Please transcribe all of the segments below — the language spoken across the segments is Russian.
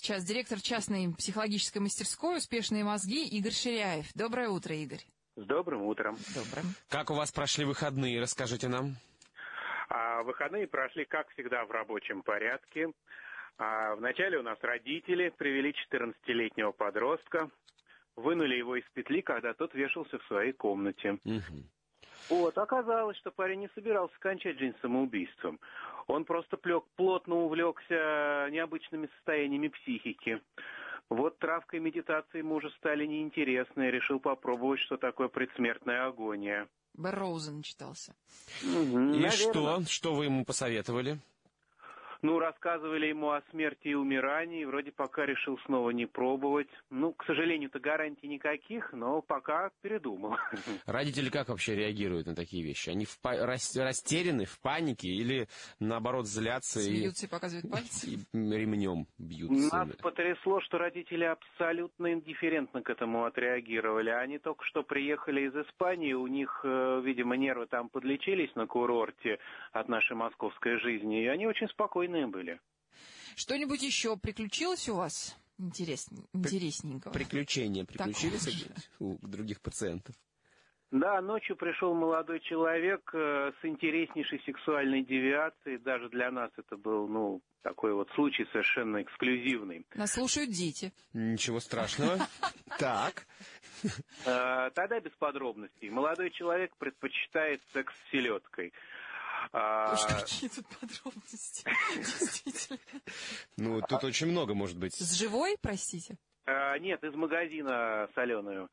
сейчас директор частной психологической мастерской «Успешные мозги» Игорь Ширяев. Доброе утро, Игорь. С добрым утром. Добрым. Как у вас прошли выходные, расскажите нам. Выходные прошли, как всегда, в рабочем порядке. Вначале у нас родители привели 14-летнего подростка, вынули его из петли, когда тот вешался в своей комнате. Оказалось, что парень не собирался кончать жизнь самоубийством. Он просто плотно увлекся необычными состояниями психики. Травка и медитация ему уже стали неинтересны, и решил попробовать, что такое предсмертная агония. Берроуза начитался. И что вы ему посоветовали? Рассказывали ему о смерти и умирании, вроде пока решил снова не пробовать. К сожалению-то гарантий никаких, но пока передумал. Родители как вообще реагируют на такие вещи? Они растеряны, в панике или, наоборот, злятся смеются и показывают пальцы? И ремнем бьются? Нас потрясло, что родители абсолютно индифферентно к этому отреагировали. Они только что приехали из Испании, у них, видимо, нервы там подлечились на курорте от нашей московской жизни, и они очень спокойные были. Что-нибудь еще приключилось у вас интересненького? Приключения приключились у других пациентов? Да, ночью пришел молодой человек с интереснейшей сексуальной девиацией. Даже для нас это был, такой случай совершенно эксклюзивный. Нас слушают дети. Ничего страшного. Так. Тогда без подробностей. Молодой человек предпочитает секс с селедкой. Какие тут подробности? Действительно. Тут очень много, может быть. С живой, простите? Нет, из магазина соленую.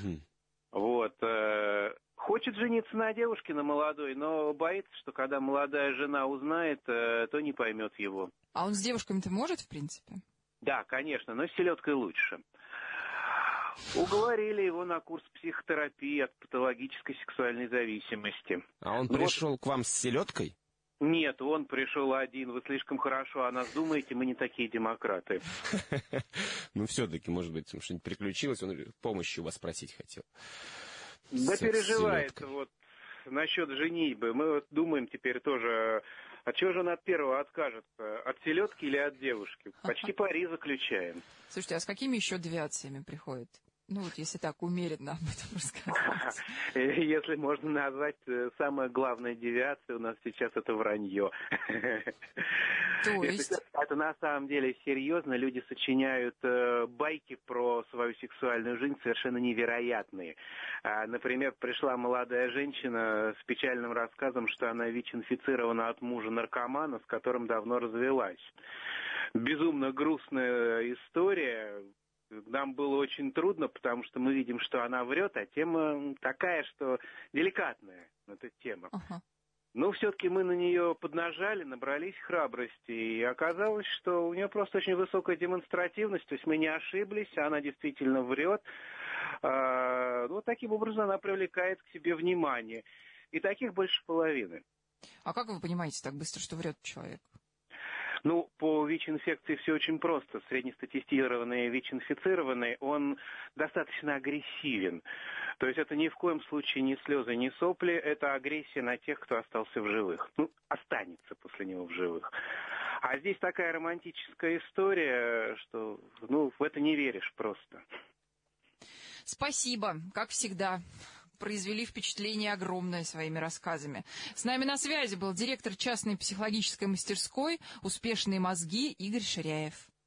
Хочет жениться на девушке, на молодой, но боится, что когда молодая жена узнает, то не поймет его. А он с девушками-то может, в принципе? Да, конечно, но с селедкой лучше. Уговорили его на курс психотерапии от патологической сексуальной зависимости. А он пришел к вам с селедкой? Нет, он пришел один. Вы слишком хорошо о нас думаете, мы не такие демократы. Все-таки, может быть, что-нибудь приключилось, он помощи у вас спросить хотел. Да переживает насчет женитьбы. Мы думаем теперь тоже, от чего же он от первого откажется? От селедки или от девушки? Почти пари заключаем. Слушайте, а с какими еще девиациями приходит? Если так умеренно об этом рассказывать. Если можно назвать, самая главная девиация у нас сейчас это вранье. То есть? Это на самом деле серьезно. Люди сочиняют байки про свою сексуальную жизнь совершенно невероятные. Например, пришла молодая женщина с печальным рассказом, что она ВИЧ-инфицирована от мужа-наркомана, с которым давно развелась. Безумно грустная история. Нам было очень трудно, потому что мы видим, что она врет, а тема такая, что деликатная, эта тема. Но все-таки мы на нее поднажали, набрались храбрости, и оказалось, что у нее просто очень высокая демонстративность, то есть мы не ошиблись, она действительно врет. Таким образом она привлекает к себе внимание. И таких больше половины. А как вы понимаете так быстро, что врет человек? По ВИЧ-инфекции все очень просто. Среднестатистированный ВИЧ-инфицированный, он достаточно агрессивен. То есть это ни в коем случае не слезы, не сопли, это агрессия на тех, кто остался в живых. Останется после него в живых. А здесь такая романтическая история, что, в это не веришь просто. Спасибо, как всегда. Произвели впечатление огромное своими рассказами. С нами на связи был директор частной психологической мастерской «Успешные мозги» Игорь Ширяев.